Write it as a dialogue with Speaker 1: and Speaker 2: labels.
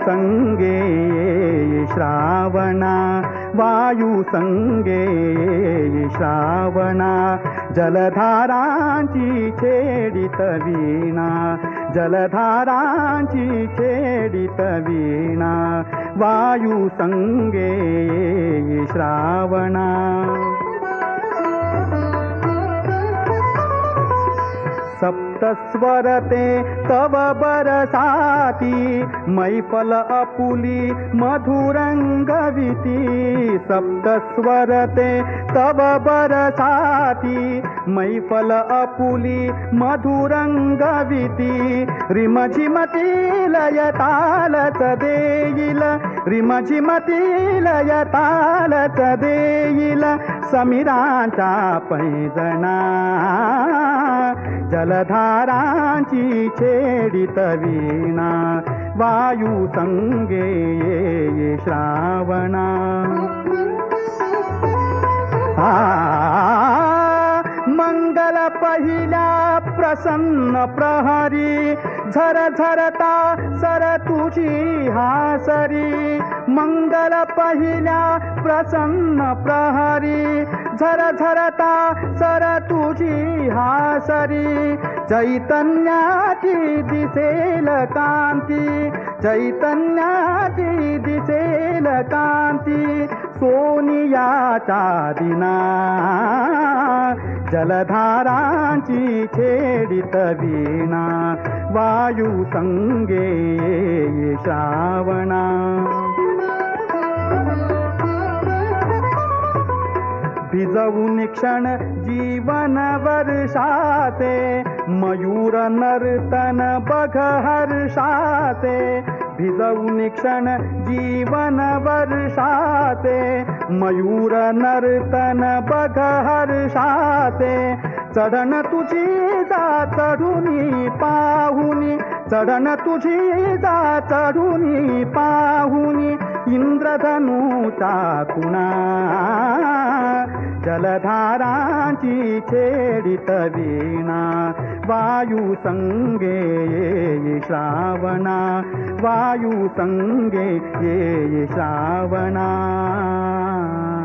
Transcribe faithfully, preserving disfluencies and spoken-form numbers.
Speaker 1: संगे श्रावणा वायू संगे श्रावणा जलधारांची छेडित वीणा जलधारांची छेडित वीणा वायू संगे श्रावणा सप्तस्वरते तव बरसाती मैफल अपुली मधुरंगविती सप्तस्वरते तव बरसाती मैफल अपुली मधुरंगविती रिमझिमती लयतालच देईल रिमझिमती लयतालच देईल समीरांचा पैजना जलधारांची छेडित वीणा वायू संगे श्रावणा आ मंगल पहिल्या प्रसन्न प्रहरी झर झरता सर तुझी हासरी मंगल पहिल्या प्रसन्न प्रहरी झर झरता सर तुझी हासरी चैतन्याची दिसेल कांती चैतन्याची दिसेल कांती सोनियाचा दिना जलधारांची छेडित वीणा वायू संगे श्रावणा भिजवून क्षण जीवन वर्षाचे मयूर नर्तन बघ हर्षाचे भिजवून क्षण जीवन वर्षाचे मयूर नर्तन बघ हर्षाचे चढण तुझी जा चढुनी पाहुनी चढण तुझी जा चढुनी पाहुनी इंद्रधनुचा कुणा जलधारांची छेडित वीणा वायू संगे श्रावणा वायू संगे श्रावणा